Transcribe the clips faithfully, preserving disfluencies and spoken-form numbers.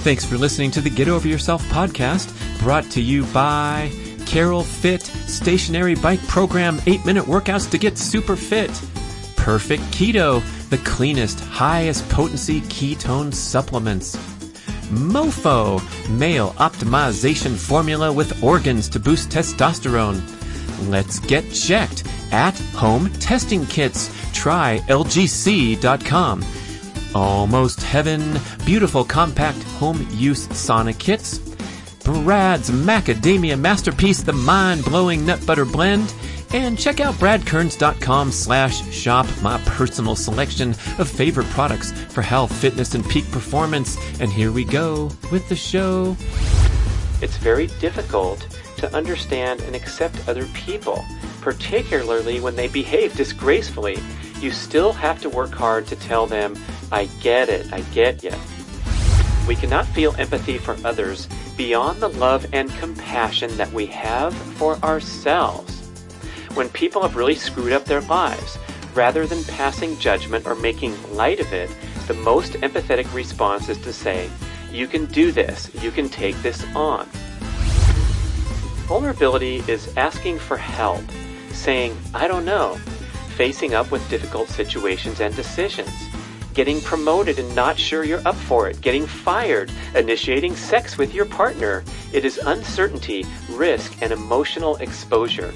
Thanks for listening to the Get Over Yourself podcast, brought to you by Carol Fit Stationary Bike Program, eight minute workouts to get super fit. Perfect Keto, the cleanest, highest potency ketone supplements. Mofo, male optimization formula with organs to boost testosterone. Let's get checked. At home testing kits. Try L G C dot com. Almost Heaven, beautiful compact home use sauna kits. Brad's Macadamia Masterpiece, the mind-blowing nut butter blend. And check out bradkearns.com slash shop, my personal selection of favorite products for health, fitness, and peak performance. And here we go with the show. It's very difficult to understand and accept other people, particularly when they behave disgracefully. You still have to work hard to tell them, I get it, I get you. We cannot feel empathy for others beyond the love and compassion that we have for ourselves. When people have really screwed up their lives, rather than passing judgment or making light of it, the most empathetic response is to say, you can do this, you can take this on. Vulnerability is asking for help, saying, I don't know, facing up with difficult situations and decisions, getting promoted and not sure you're up for it, getting fired, initiating sex with your partner. It is uncertainty, risk, and emotional exposure.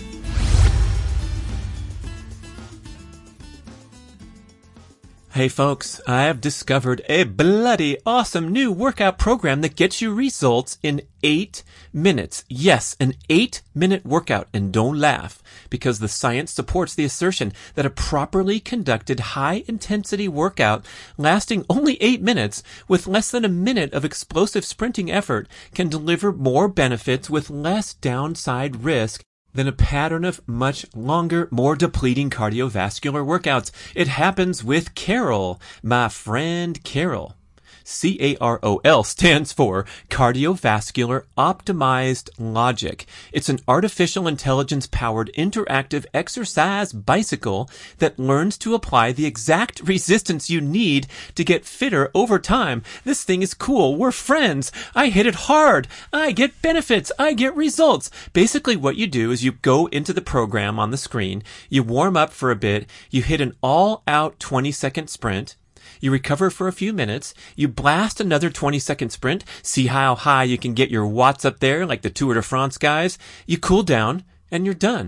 Hey folks, I have discovered a bloody awesome new workout program that gets you results in eight minutes. Yes, an eight minute workout. And don't laugh, because the science supports the assertion that a properly conducted high intensity workout lasting only eight minutes with less than a minute of explosive sprinting effort can deliver more benefits with less downside risk than a pattern of much longer, more depleting cardiovascular workouts. It happens with Carol, my friend Carol. C A R O L stands for Cardiovascular Optimized Logic. It's an artificial intelligence-powered interactive exercise bicycle that learns to apply the exact resistance you need to get fitter over time. This thing is cool. We're friends. I hit it hard. I get benefits. I get results. Basically, what you do is you go into the program on the screen, you warm up for a bit, you hit an all-out twenty-second sprint, you recover for a few minutes, you blast another twenty-second sprint, see how high you can get your watts up there like the Tour de France guys, you cool down, and you're done.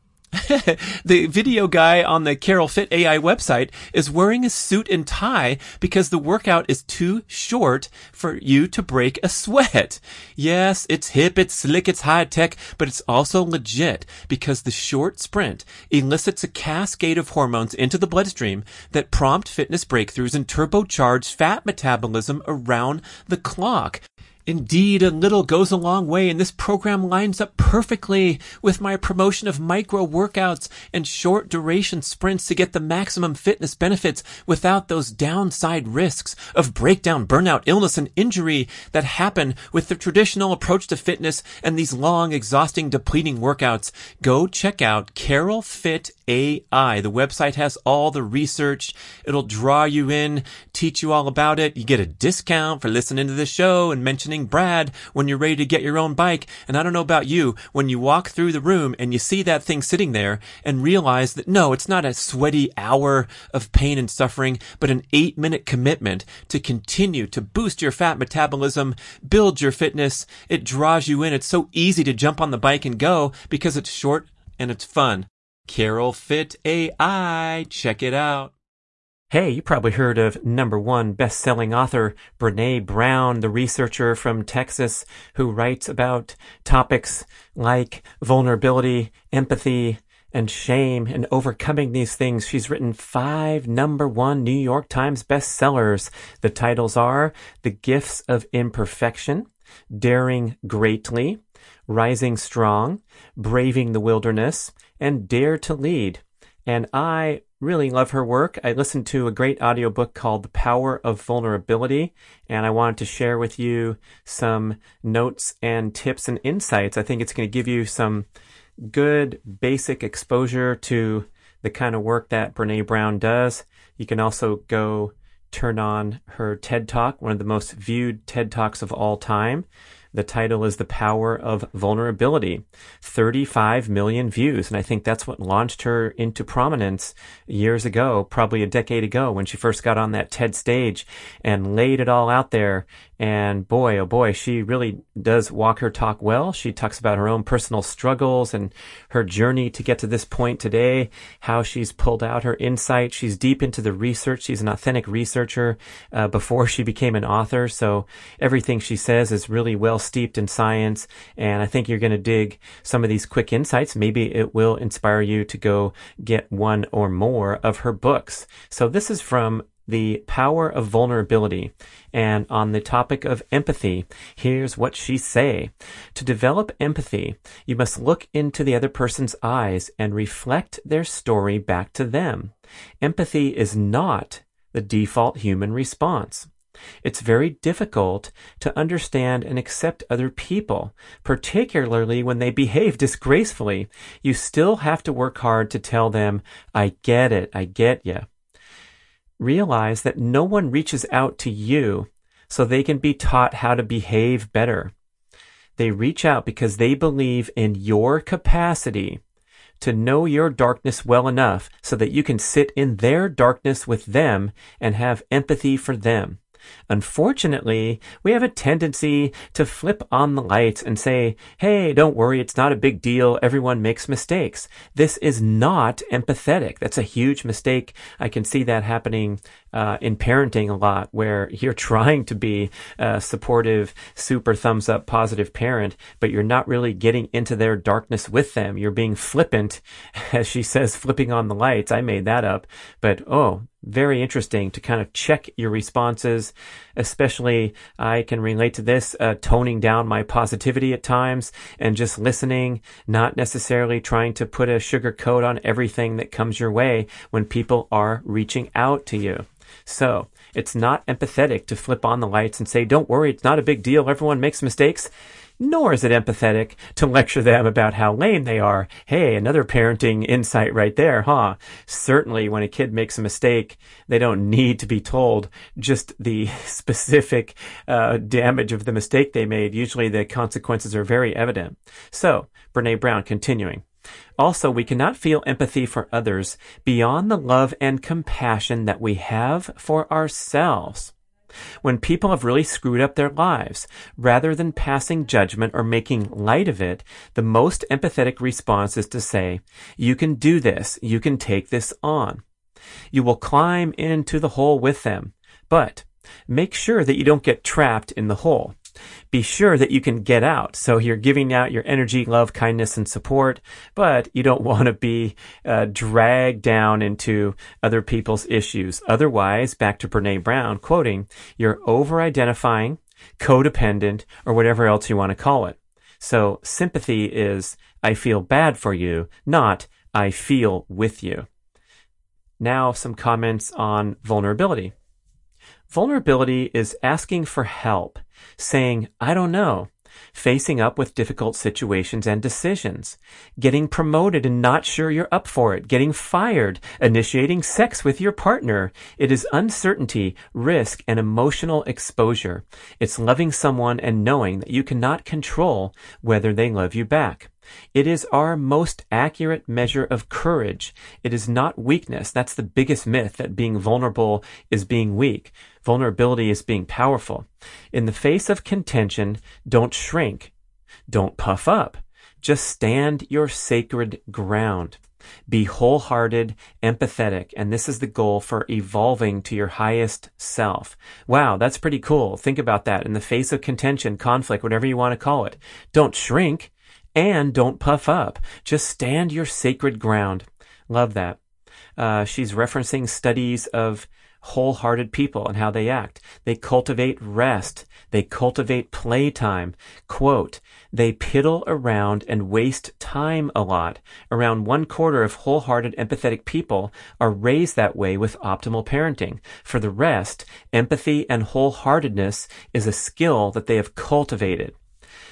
The video guy on the Carol Fit A I website is wearing a suit and tie because the workout is too short for you to break a sweat. Yes, it's hip, it's slick, it's high tech, but it's also legit because the short sprint elicits a cascade of hormones into the bloodstream that prompt fitness breakthroughs and turbocharge fat metabolism around the clock. Indeed, a little goes a long way, and this program lines up perfectly with my promotion of micro workouts and short duration sprints to get the maximum fitness benefits without those downside risks of breakdown, burnout, illness, and injury that happen with the traditional approach to fitness and these long, exhausting, depleting workouts. Go check out Carol Fit A I. The website has all the research. It'll draw you in, teach you all about it. You get a discount for listening to the show and mentioning Brad when you're ready to get your own bike. And I don't know about you, when you walk through the room and you see that thing sitting there and realize that no, it's not a sweaty hour of pain and suffering, but an eight minute commitment to continue to boost your fat metabolism, build your fitness. It draws you in. It's so easy to jump on the bike and go because it's short and it's fun. Carol Fit A I. Check it out. Hey, you probably heard of number one best-selling author Brené Brown, the researcher from Texas who writes about topics like vulnerability, empathy, and shame, and overcoming these things. She's written five number one New York Times bestsellers. The titles are The Gifts of Imperfection, Daring Greatly, Rising Strong, Braving the Wilderness, and Dare to Lead. And I really love her work. I listened to a great audiobook called The Power of Vulnerability, and I wanted to share with you some notes and tips and insights. I think it's going to give you some good basic exposure to the kind of work that Brené Brown does. You can also go turn on her TED Talk, one of the most viewed TED Talks of all time. The title is The Power of Vulnerability. thirty-five million views. And I think that's what launched her into prominence years ago, probably a decade ago, when she first got on that TED stage and laid it all out there. And boy, oh boy, she really does walk her talk well. She talks about her own personal struggles and her journey to get to this point today, how she's pulled out her insight. She's deep into the research. She's an authentic researcher uh, before she became an author. So everything she says is really well steeped in science. And I think you're going to dig some of these quick insights. Maybe it will inspire you to go get one or more of her books. So this is from The Power of Vulnerability. And on the topic of empathy, here's what she say. To develop empathy, you must look into the other person's eyes and reflect their story back to them. Empathy is not the default human response. It's very difficult to understand and accept other people, particularly when they behave disgracefully. You still have to work hard to tell them, I get it, I get ya. Realize that no one reaches out to you so they can be taught how to behave better. They reach out because they believe in your capacity to know your darkness well enough so that you can sit in their darkness with them and have empathy for them. Unfortunately, we have a tendency to flip on the lights and say, hey, don't worry, it's not a big deal. Everyone makes mistakes. This is not empathetic. That's a huge mistake. I can see that happening uh, in parenting a lot, where you're trying to be a supportive, super thumbs up, positive parent, but you're not really getting into their darkness with them. You're being flippant, as she says, flipping on the lights. I made that up, but oh, very interesting to kind of check your responses, especially I can relate to this, uh, toning down my positivity at times and just listening, not necessarily trying to put a sugar coat on everything that comes your way when people are reaching out to you. So it's not empathetic to flip on the lights and say, don't worry, it's not a big deal. Everyone makes mistakes. Nor is it empathetic to lecture them about how lame they are. Hey, another parenting insight right there, huh? Certainly when a kid makes a mistake, they don't need to be told just the specific uh, damage of the mistake they made. Usually the consequences are very evident. So, Brené Brown continuing. Also, we cannot feel empathy for others beyond the love and compassion that we have for ourselves. When people have really screwed up their lives, rather than passing judgment or making light of it, the most empathetic response is to say, you can do this, you can take this on. You will climb into the hole with them, but make sure that you don't get trapped in the hole. Be sure that you can get out. So you're giving out your energy, love, kindness, and support, but you don't want to be uh, dragged down into other people's issues. Otherwise, back to Brené Brown, quoting, you're over-identifying, codependent, or whatever else you want to call it. So sympathy is, I feel bad for you, not I feel with you. Now some comments on vulnerability. Vulnerability is asking for help, saying, I don't know, facing up with difficult situations and decisions, getting promoted and not sure you're up for it, getting fired, initiating sex with your partner. It is uncertainty, risk, and emotional exposure. It's loving someone and knowing that you cannot control whether they love you back. It is our most accurate measure of courage. It is not weakness. That's the biggest myth, that being vulnerable is being weak. Vulnerability is being powerful. In the face of contention, don't shrink. Don't puff up. Just stand your sacred ground. Be wholehearted, empathetic, and this is the goal for evolving to your highest self. Wow, that's pretty cool. Think about that. In the face of contention, conflict, whatever you want to call it, don't shrink. And don't puff up. Just stand your sacred ground. Love that. Uh, she's referencing studies of wholehearted people and how they act. They cultivate rest. They cultivate playtime. Quote, they piddle around and waste time a lot. Around one quarter of wholehearted, empathetic people are raised that way with optimal parenting. For the rest, empathy and wholeheartedness is a skill that they have cultivated.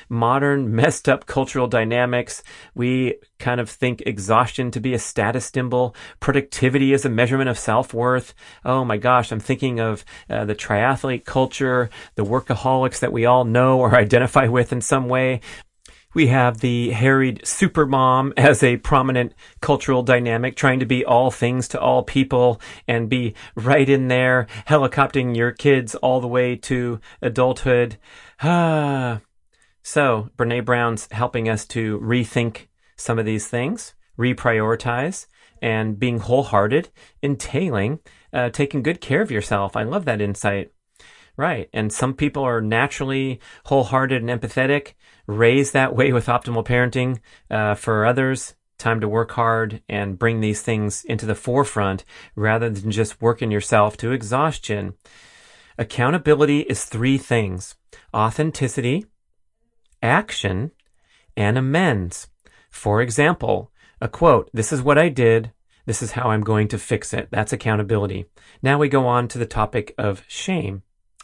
modern messed up cultural dynamics. We kind of think exhaustion to be a status symbol, productivity is a measurement of self-worth. Oh my gosh, I'm thinking of uh, the triathlete culture, the workaholics that we all know or identify with in some way. We have the harried supermom as a prominent cultural dynamic, trying to be all things to all people and be right in there, helicoptering your kids all the way to adulthood. Ah. So Brene Brown's helping us to rethink some of these things, reprioritize, and being wholehearted, entailing uh, taking good care of yourself. I love that insight. Right. And some people are naturally wholehearted and empathetic, raised that way with optimal parenting. Uh, for others, time to work hard and bring these things into the forefront rather than just working yourself to exhaustion. Accountability is three things: authenticity, action, and amends. For example, a quote, "This is what I did. This is how I'm going to fix it." That's accountability. Now we go on to the topic of shame.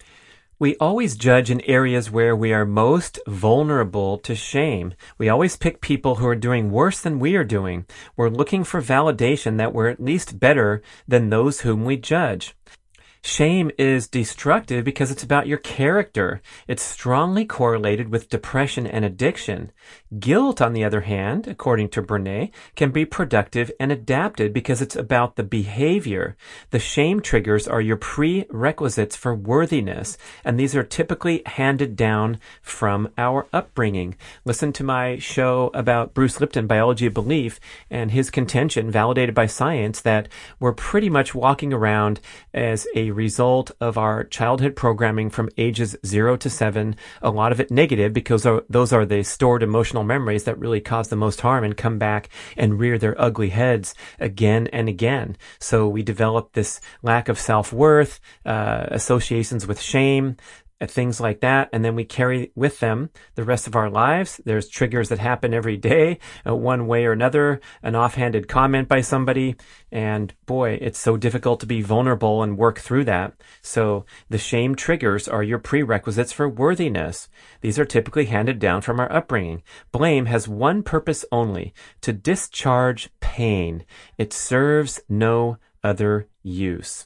We always judge in areas where we are most vulnerable to shame. We always pick people who are doing worse than we are doing. We're looking for validation that we're at least better than those whom we judge. Shame is destructive because it's about your character. It's strongly correlated with depression and addiction. Guilt, on the other hand, according to Brene, can be productive and adapted because it's about the behavior. The shame triggers are your prerequisites for worthiness, and these are typically handed down from our upbringing. Listen to my show about Bruce Lipton, Biology of Belief, and his contention, validated by science, that we're pretty much walking around as a result of our childhood programming from ages zero to seven, a lot of it negative because those are the stored emotional memories that really cause the most harm and come back and rear their ugly heads again and again. So we develop this lack of self-worth, uh, associations with shame, things like that, and then we carry with them the rest of our lives. There's triggers that happen every day, uh, one way or another, an offhanded comment by somebody, and boy, it's so difficult to be vulnerable and work through that. So the shame triggers are your prerequisites for worthiness. These are typically handed down from our upbringing. Blame has one purpose only: to discharge pain. It serves no other use.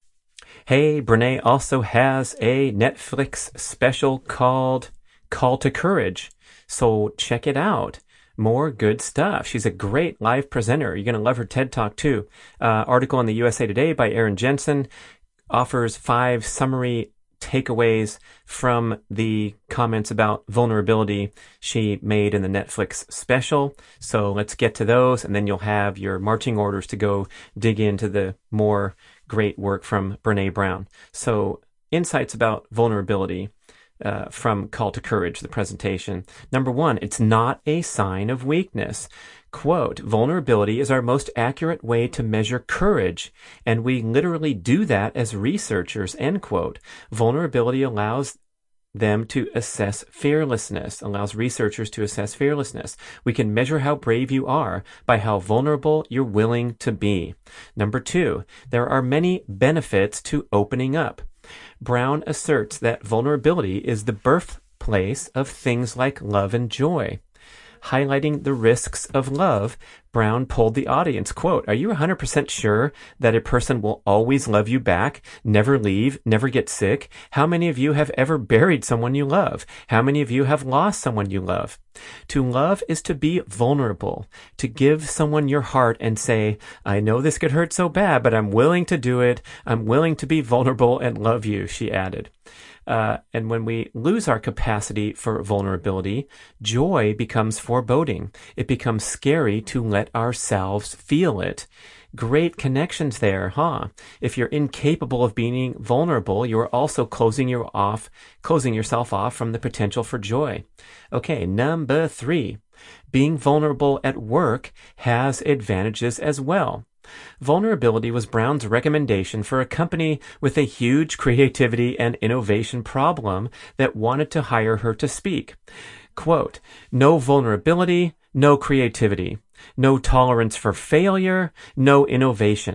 Hey, Brene also has a Netflix special called Call to Courage, so check it out. More good stuff. She's a great live presenter. You're going to love her TED Talk too. Uh, article in the U S A Today by Aaron Jensen offers five summary takeaways from the comments about vulnerability she made in the Netflix special. So let's get to those, and then you'll have your marching orders to go dig into the more great work from Brene Brown. So insights about vulnerability uh, from Call to Courage, the presentation. Number one, it's not a sign of weakness. Quote, "Vulnerability is our most accurate way to measure courage, and we literally do that as researchers," end quote. Vulnerability allows them to assess fearlessness, allows researchers to assess fearlessness. We can measure how brave you are by how vulnerable you're willing to be. Number two, there are many benefits to opening up. Brown asserts that vulnerability is the birthplace of things like love and joy. Highlighting the risks of love, Brown polled the audience, quote, "Are you one hundred percent sure that a person will always love you back, never leave, never get sick? How many of you have ever buried someone you love? How many of you have lost someone you love?" To love is to be vulnerable, to give someone your heart and say, "I know this could hurt so bad, but I'm willing to do it. I'm willing to be vulnerable and love you," she added. Uh, and when we lose our capacity for vulnerability, joy becomes foreboding. It becomes scary to let ourselves feel it. Great connections there, huh? If you're incapable of being vulnerable, you are also closing you off, closing yourself off from the potential for joy. Okay, number three, being vulnerable at work has advantages as well. Vulnerability was Brown's recommendation for a company with a huge creativity and innovation problem that wanted to hire her to speak. Quote, "No vulnerability, no creativity. No tolerance for failure, no innovation.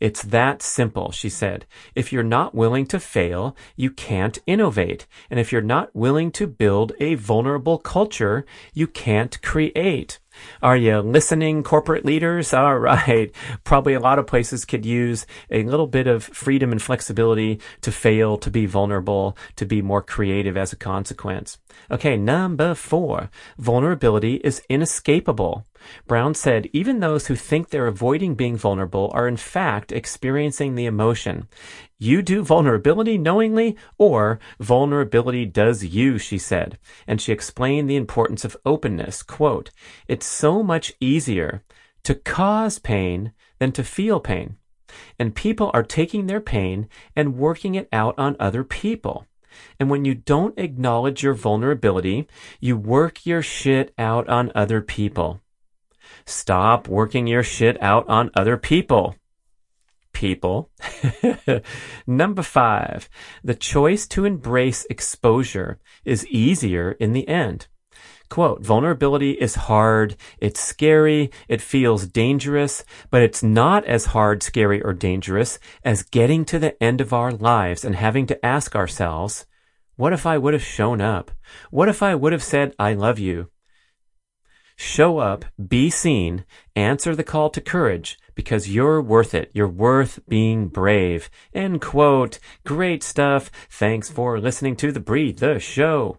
It's that simple, she said. If you're not willing to fail, you can't innovate. And if you're not willing to build a vulnerable culture, you can't create. Are you listening, corporate leaders? All right. Probably a lot of places could use a little bit of freedom and flexibility to fail, to be vulnerable, to be more creative as a consequence. Okay, number four. Vulnerability is inescapable. Brown said, even those who think they're avoiding being vulnerable are in fact experiencing the emotion. You do vulnerability knowingly, or vulnerability does you, she said. And she explained the importance of openness. Quote, it's so much easier to cause pain than to feel pain. And people are taking their pain and working it out on other people. And when you don't acknowledge your vulnerability, you work your shit out on other people. Stop working your shit out on other people. People. Number five, the choice to embrace exposure is easier in the end. Quote, vulnerability is hard, it's scary, it feels dangerous, but it's not as hard, scary, or dangerous as getting to the end of our lives and having to ask ourselves, what if I would have shown up? What if I would have said, I love you? Show up, be seen, answer the call to courage, because you're worth it. You're worth being brave. End quote. Great stuff. Thanks for listening to the Breathe the Show.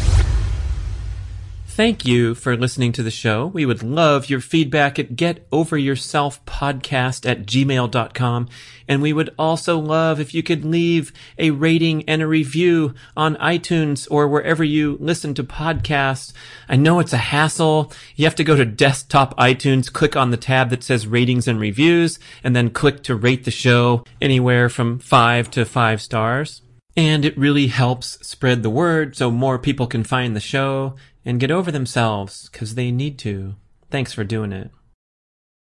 Thank you for listening to the show. We would love your feedback at getoveryourselfpodcast at gmail dot com. And we would also love if you could leave a rating and a review on iTunes or wherever you listen to podcasts. I know it's a hassle. You have to go to desktop iTunes, click on the tab that says ratings and reviews, and then click to rate the show anywhere from five to five stars. And it really helps spread the word so more people can find the show and get over themselves, because they need to. Thanks for doing it.